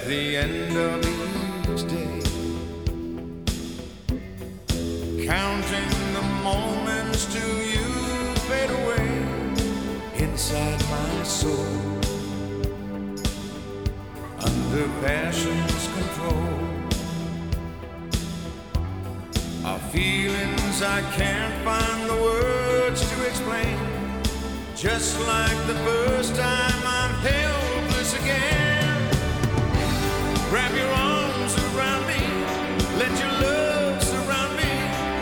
the end of each day, counting the moments till you fade away inside my soul, under passion's control. Our feelings I can't find the words to explain, just like the first time I'm held